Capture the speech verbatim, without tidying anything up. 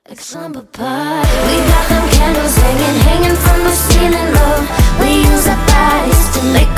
like a slumber party. We got them candles hanging, hanging from the ceiling, love. We use our bodies to make